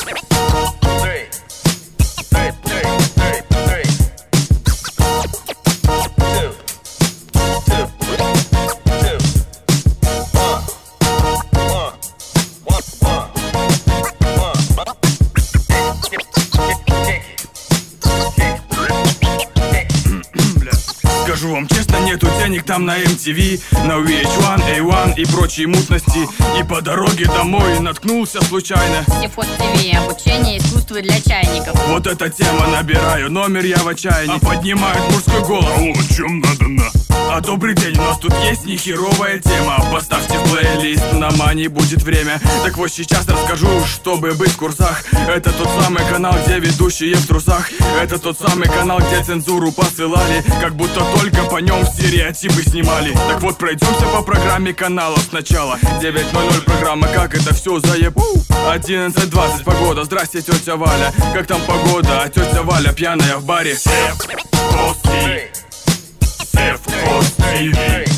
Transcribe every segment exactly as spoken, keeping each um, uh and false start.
Скажу вам честно, нету денег там на эм ти ви, на ви эйч один, эй один и прочие мутности. И по дороге домой наткнулся случайно. Севхоз ти ви, обучение искусству для чайников. Вот эта тема, набираю номер я в отчаянии. А поднимает мужской голос: о, о чем надо на? А добрый день, у нас тут есть нехеровая тема. Поставьте плейлист, на мани будет время. Так вот сейчас расскажу, чтобы быть в курсах. Это тот самый канал, где ведущие в трусах. Это тот самый канал, где цензуру посылали, как будто только по нем стереотипы снимали. Так вот, пройдемся по программе каналов сначала. девять ноль ноль программа, как это все заебу. одиннадцать двадцать погода, здрасте, тетя Валя. Как там погода, а тетя Валя пьяная в баре. Севхоз ти ви, Севхоз ти ви,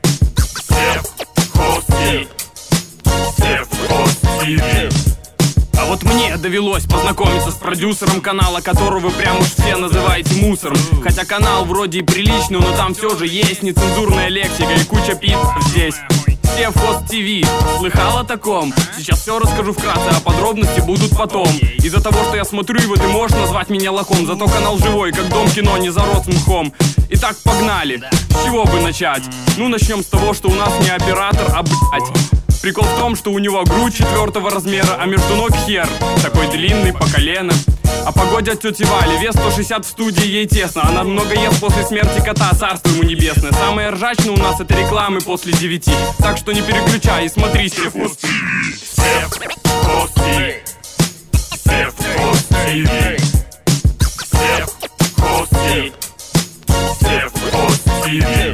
Севхоз ти ви, Севхоз ти ви. А вот мне довелось познакомиться с продюсером канала, которого вы прям уж все называете мусором. Хотя канал вроде и приличный, но там все же есть нецензурная лексика и куча пи*** здесь. Севхоз ти ви, слыхал о таком? Сейчас все расскажу вкратце, а подробности будут потом. Из-за того, что я смотрю его, ты можешь назвать меня лохом. Зато канал живой, как дом кино, не зарос мхом. Итак, погнали. С чего бы начать? Ну, начнем с того, что у нас не оператор, а блять. Прикол в том, что у него грудь четвертого размера, а между ног хер такой длинный по колено. О погоде от тети Вали, вес сто шестьдесят в студии, ей тесно. Она много ест после смерти кота, царство ему небесное. Самое ржачное у нас это рекламы после девяти. Так что не переключай и смотри Севхоз ти ви. Севхоз ти ви, Севхоз ти ви, Севхоз ти ви, Севхоз ти ви.